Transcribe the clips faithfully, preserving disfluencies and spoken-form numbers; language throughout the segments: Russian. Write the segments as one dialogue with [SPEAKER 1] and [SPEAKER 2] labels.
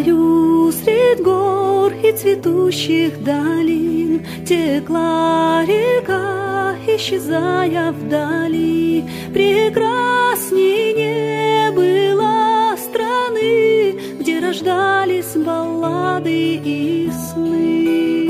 [SPEAKER 1] краю средь гор и цветущих долин текла река, исчезая вдали. Прекрасней не было страны, где рождались баллады и сны.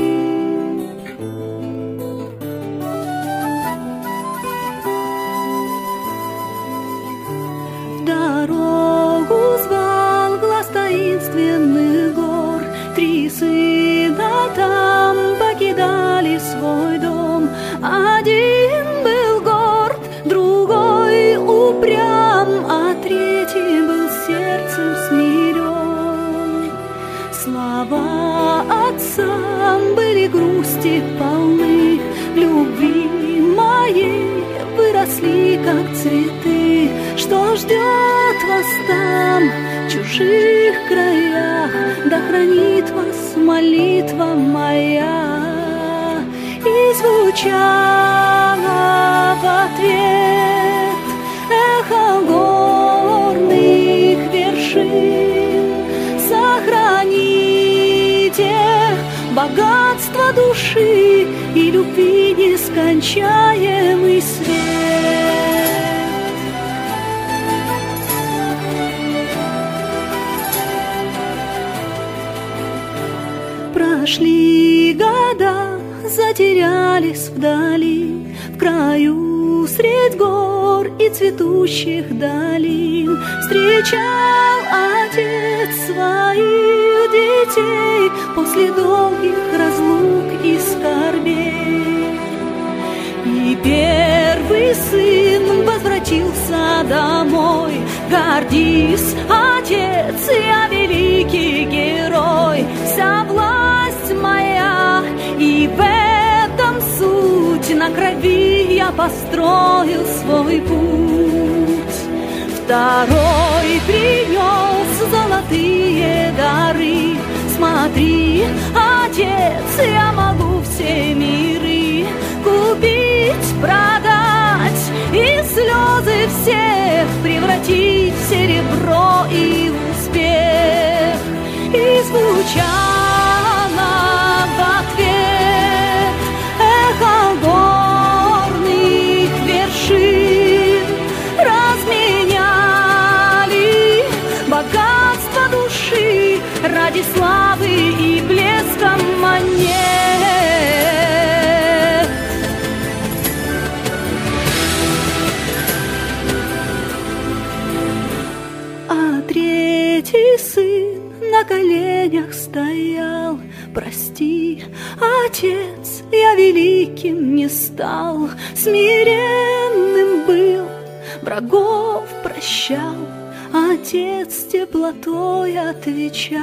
[SPEAKER 1] В дорогу звал глаз таинственных гор, три сына там покидали свой дом. Один был горд, другой упрям, а третий был сердцем смирен. Слова отца были грусти полны, любви моей выросли, как цветы. Что ждет вас там, в чужих краях, да хранит вас молитва моя. И звучало в ответ эхо горных вершин: сохраните богатство души и любви нескончаемый свет. Прошли года, затерялись вдали, в краю средь гор и цветущих долин. Встречал отец своих детей после долгих разлук и скорбей. И первый сын возвратился домой. Гордись, отец, я великий герой, вся власть моя, и в этом суть. На крови я построил свой путь. Второй принес золотые дары. Смотри, отец, я могу все миры купить, продать и слезы всех превратить в серебро и успех. И звучало в ответ эхо горных вершин: разменяли богатство души ради славы и блеска монет. А третий сын на коленях стоял: прости, отец, я великим не стал. Смиренным был, врагов прощал, отец теплотой отвечал: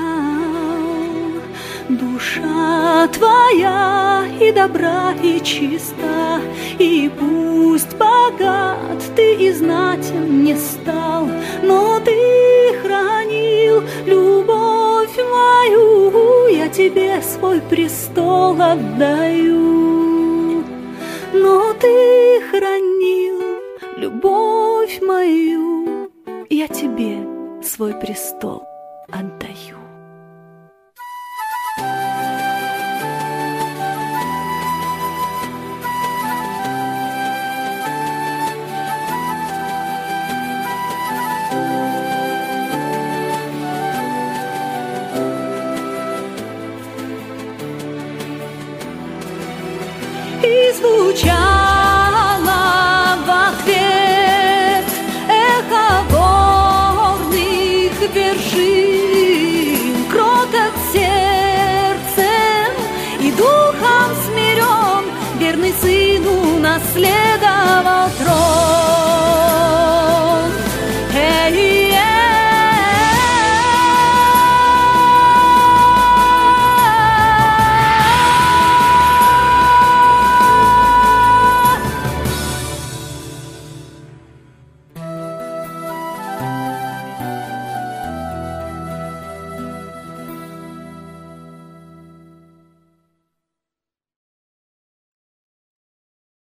[SPEAKER 1] душа твоя и добра, и чиста, и пусть богат ты и знатен не стал, но ты хранил любовь мою, я тебе свой престол отдаю. Но ты хранил любовь мою, я тебе свой престол отдаю.